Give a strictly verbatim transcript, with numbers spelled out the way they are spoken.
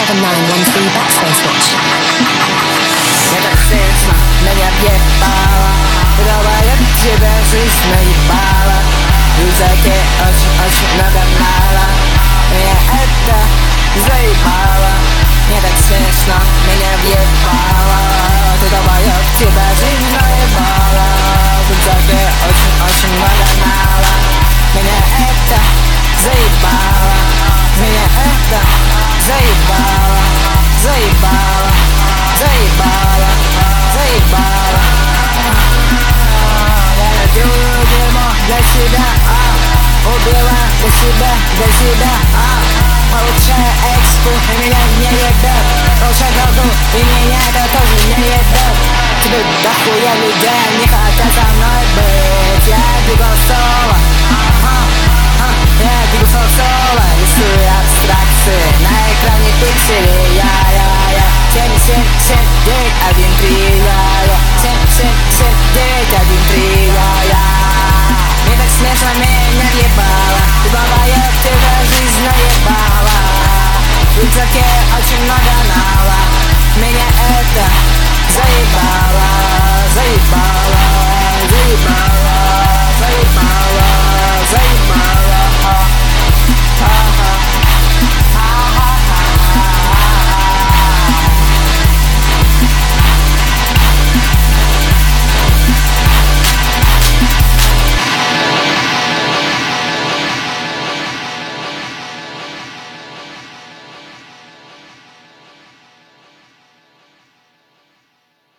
seven nine one three backslash switch. Мне так смешно, меня въебало. Говорят, тебя жизнь наебала. В рюкзаке очень-очень много мало. Меня это заебало. Мне так смешно, меня въебало. Ты долбоёб, тебя жизнь наебала. В рюкзаке очень-очень много мало. Меня это заебало. Меня это заебало. Заебало, заебало, заебало. Я делаю дерьмо для себя, а убила для себя, для себя, а получаю экспу, и меня не ебет. Получаю голду, и меня это тоже не ебет. Тебе дохуя людей не хотят со мной быть. Я двигал соло, я двигал соло. Рисую абстракции на экране пикселей. Я, я, я семь семь семь девять один три. Я, я семь семь семь девять один три. Я, я мне так смешно, меня въебало. Ты долбоёб, тебя жизнь наебала. В рюкзаке очень много нала. Меня это заебало, заебало, заебало.